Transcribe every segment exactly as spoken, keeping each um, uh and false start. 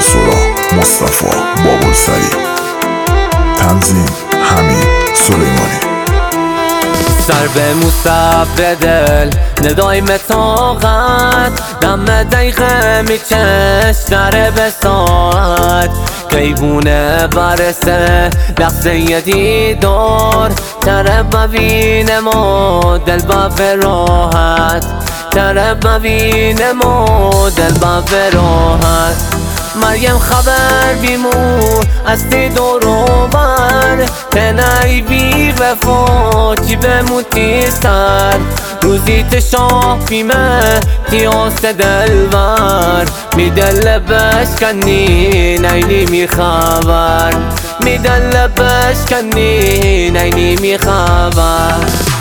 سورا مصطفی بابالسری. تنظیم حمید سلیمانی. سر به مصطفی دل ندای متاقت دم دقیقه میچش در به ساعت قیبونه برسه لحظه دیدار تره ببین ما دل به راحت تره ببین ما دل به راحت. مریم خبر بیمو از تی دورو بر تنای بی وفا چی بموتی سر روزی تشاف بیمه تیاس دلور می دل بشکنی نینی می خبر می دل بشکنی نینی می خبر.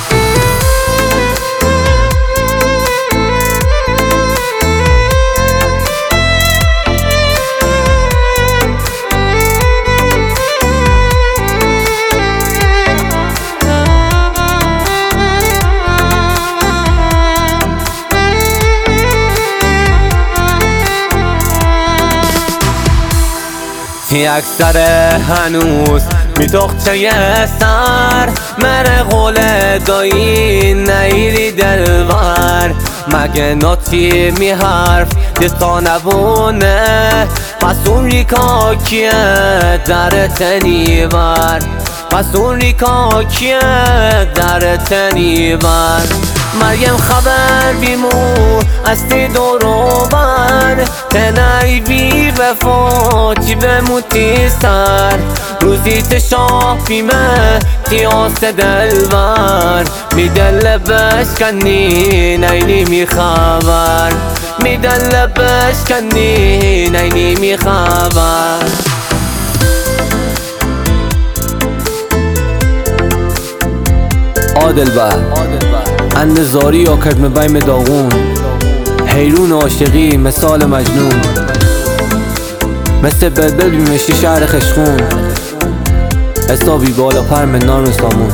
یک سر هنوز میتخچه یه سر مره قول دایی نیری دلور مگه ناتی می حرف دستا نبونه پس اون ریکا کیه در تنیور پس اون ریکا کیه در تنیور. مریم خبر بیمو از تی دورو بر تنای بی وفا چی بموتی سر روزی تشاف بیمه تیاس دلور می دل بشکنی نینی می خبر می دل بشکنی نینی می خبر. عادل بر اندزاری یا کرد مبیم داغون حیرون عاشقی مثال مجنون مثل بلبل بیمشی شهر خشخون حسابی بالا پر من نان و سامون.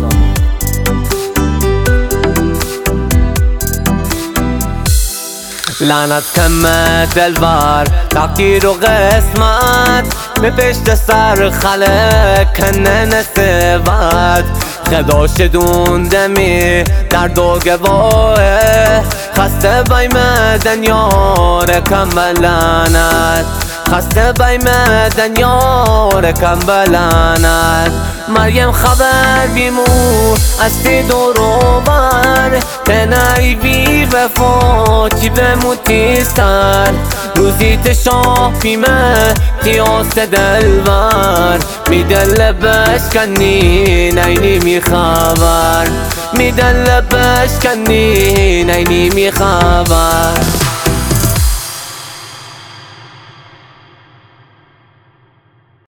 لعنت کم دلبر تقدیر و قسمت به پشت سر خلق کنه نسبت خدا شدون دمی در دو گواهه خسته بیم دنیار کم بلانت خسته بیم دنیار کم بلانت. مریم خبر بیمو از تی دورو بر تنای بی وفا چی بموتی سر روزی تشاف بیمه تیاس دلور می دل بشکنی نینی می خبر می دل بشکنی نینی می خبر.